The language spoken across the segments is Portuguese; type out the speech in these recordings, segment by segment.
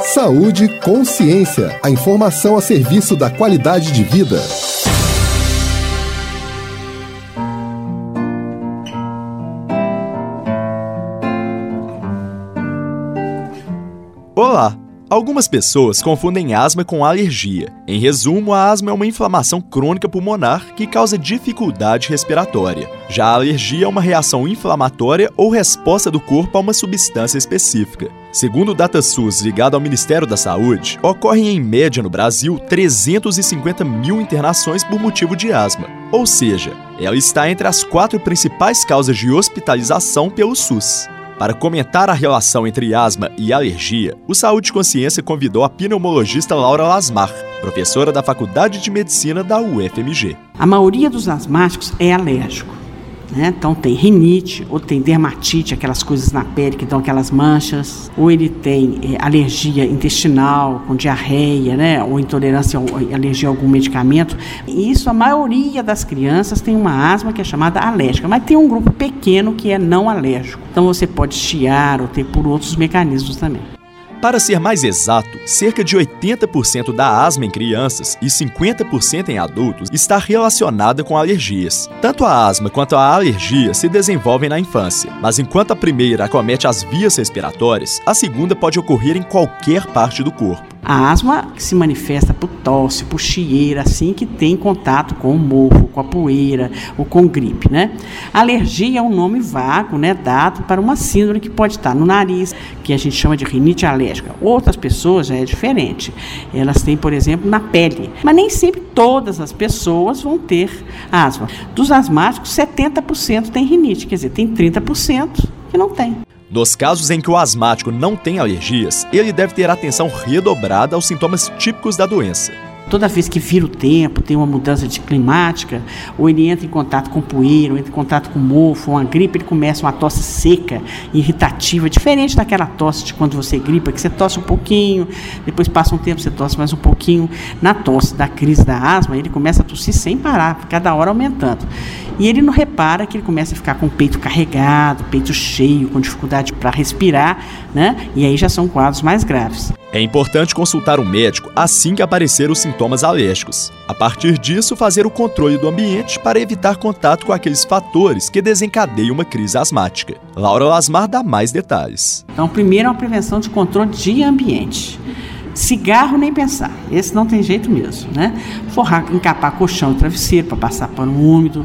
Saúde Consciência. A informação a serviço da qualidade de vida. Olá! Algumas pessoas confundem asma com alergia. Em resumo, a asma é uma inflamação crônica pulmonar que causa dificuldade respiratória. Já a alergia é uma reação inflamatória ou resposta do corpo a uma substância específica. Segundo o DataSUS ligado ao Ministério da Saúde, ocorrem em média no Brasil 350 mil internações por motivo de asma. Ou seja, ela está entre as 4 principais causas de hospitalização pelo SUS. Para comentar a relação entre asma e alergia, o Saúde Consciência convidou a pneumologista Laura Lasmar, professora da Faculdade de Medicina da UFMG. A maioria dos asmáticos é alérgico, né? Então tem rinite, ou tem dermatite, aquelas coisas na pele que dão aquelas manchas, ou ele tem alergia intestinal, com diarreia, né? Ou intolerância ou alergia a algum medicamento. E isso, a maioria das crianças tem uma asma que é chamada alérgica, mas tem um grupo pequeno que é não alérgico. Então você pode chiar ou ter por outros mecanismos também. Para ser mais exato, cerca de 80% da asma em crianças e 50% em adultos está relacionada com alergias. Tanto a asma quanto a alergia se desenvolvem na infância, mas enquanto a primeira acomete as vias respiratórias, a segunda pode ocorrer em qualquer parte do corpo. A asma se manifesta por tosse, por chieira, assim que tem contato com o mofo, com a poeira ou com gripe, né? A alergia é um nome vago, né, dado para uma síndrome que pode estar no nariz, que a gente chama de rinite alérgica. Outras pessoas já é diferente. Elas têm, por exemplo, na pele. Mas nem sempre todas as pessoas vão ter asma. Dos asmáticos, 70% tem rinite, quer dizer, tem 30% que não tem. Nos casos em que o asmático não tem alergias, ele deve ter atenção redobrada aos sintomas típicos da doença. Toda vez que vira o tempo, tem uma mudança climática, ou ele entra em contato com poeira, ou entra em contato com mofo, ou uma gripe, ele começa uma tosse seca, irritativa, diferente daquela tosse de quando você gripa, que você tosse um pouquinho, depois passa um tempo, você tosse mais um pouquinho. Na tosse da crise da asma, ele começa a tossir sem parar, cada hora aumentando. E ele não repara que ele começa a ficar com o peito carregado, peito cheio, com dificuldade para respirar, né? E aí já são quadros mais graves. É importante consultar um médico assim que aparecer os sintomas alérgicos. A partir disso, fazer o controle do ambiente para evitar contato com aqueles fatores que desencadeiam uma crise asmática. Laura Lasmar dá mais detalhes. Então, primeiro é uma prevenção de controle de ambiente. Cigarro nem pensar, esse não tem jeito mesmo, né? Forrar, encapar colchão e travesseiro para passar pano úmido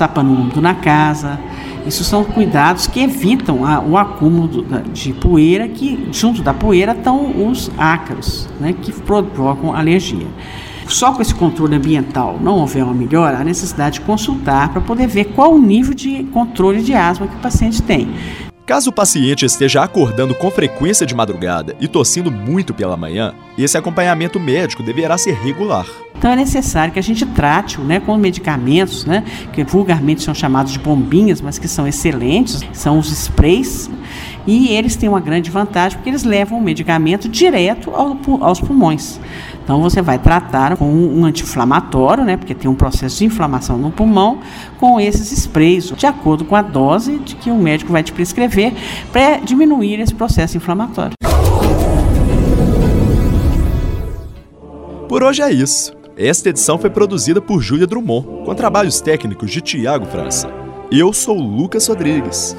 na casa. Isso são cuidados que evitam o acúmulo de poeira, que junto da poeira estão os ácaros, né, que provocam alergia. Só com esse controle ambiental não houver uma melhora, há necessidade de consultar para poder ver qual o nível de controle de asma que o paciente tem. Caso o paciente esteja acordando com frequência de madrugada e tossindo muito pela manhã, esse acompanhamento médico deverá ser regular. Então é necessário que a gente trate, né, com medicamentos, né, que vulgarmente são chamados de bombinhas, mas que são excelentes, são os sprays, e eles têm uma grande vantagem porque eles levam o medicamento direto aos pulmões. Então você vai tratar com um anti-inflamatório, né, porque tem um processo de inflamação no pulmão, com esses sprays, de acordo com a dose de que o médico vai te prescrever para diminuir esse processo inflamatório. Por hoje é isso. Esta edição foi produzida por Júlia Drummond, com trabalhos técnicos de Tiago França. Eu sou Lucas Rodrigues.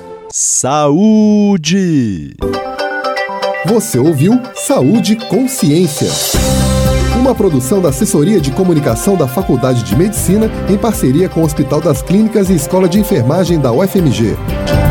Saúde! Você ouviu Saúde Consciência. Uma produção da Assessoria de Comunicação da Faculdade de Medicina em parceria com o Hospital das Clínicas e Escola de Enfermagem da UFMG.